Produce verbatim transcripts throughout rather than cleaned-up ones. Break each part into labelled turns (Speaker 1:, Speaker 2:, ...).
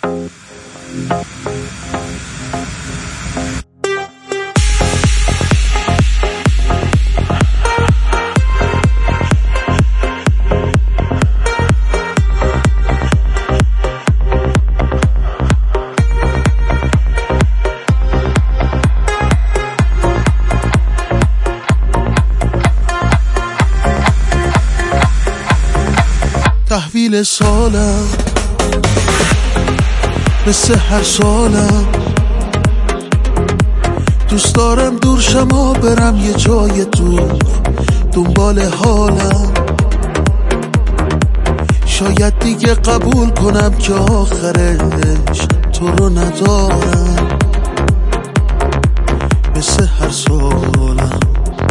Speaker 1: تحویل سالم مثل هر سالم، دوست دارم دور شما برم یه جای دور دنبال حالم. شاید دیگه قبول کنم که آخرش تو رو ندارم. مثل هر سالم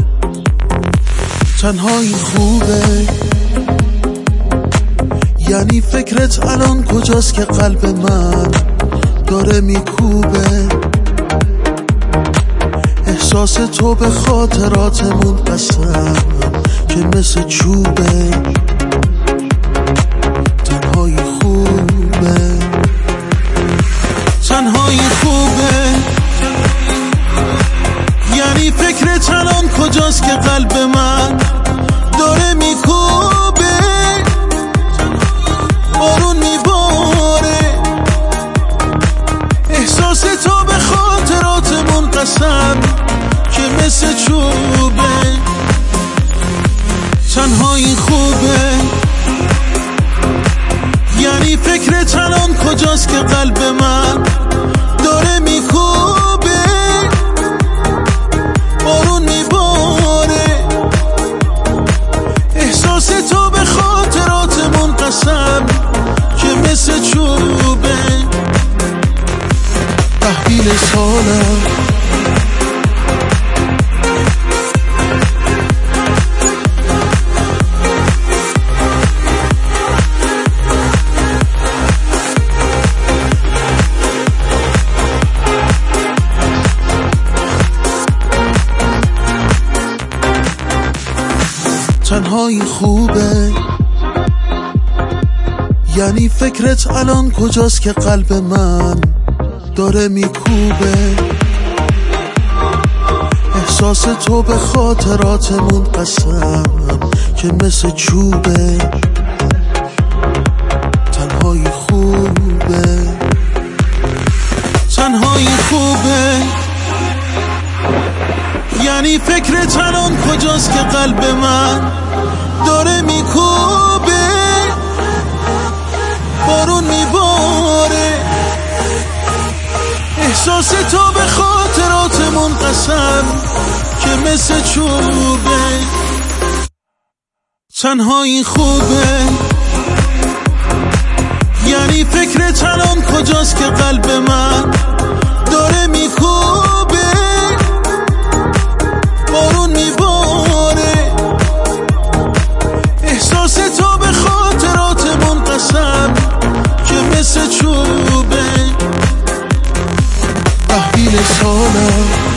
Speaker 1: تنهایی خوبه، یعنی فکرت الان کجاست که قلب من داره میکوبه. احساس تو به خاطراتمون قسم که مثل چوبه. تنهایی خوبه، تنهایی خوبه، یعنی فکرت الان کجاست که قلب من داره میکوبه. بارون میباره، احساس تو به خاطراتمون قسم که مثل چوبه. تنهایی خوبه، یعنی فکرت الان کجاست که قلب من داره میکوبه. بارون میباره، احساس تو به خاطراتمون قسم که مثل چوبه. تحویل سالم تنهایی خوبه، یعنی فکرت الان کجاست که قلب من داره میکوبه. احساس تو به خاطراتمون قسم که مثل چوبه. تنهایی خوبه، تنهایی خوبه، یعنی فکرت الان کجاست که قلب من داره میکوبه. بارون میباره، احساس تو به خاطراتمون قسم که مثل چوبه. تنهایی خوبه، یعنی فکرت الان کجاست که قلب من داره میکوبه. بارون میباره، احساس تو به خاطراتمون قسم که مثل چوبه. تحویل سالم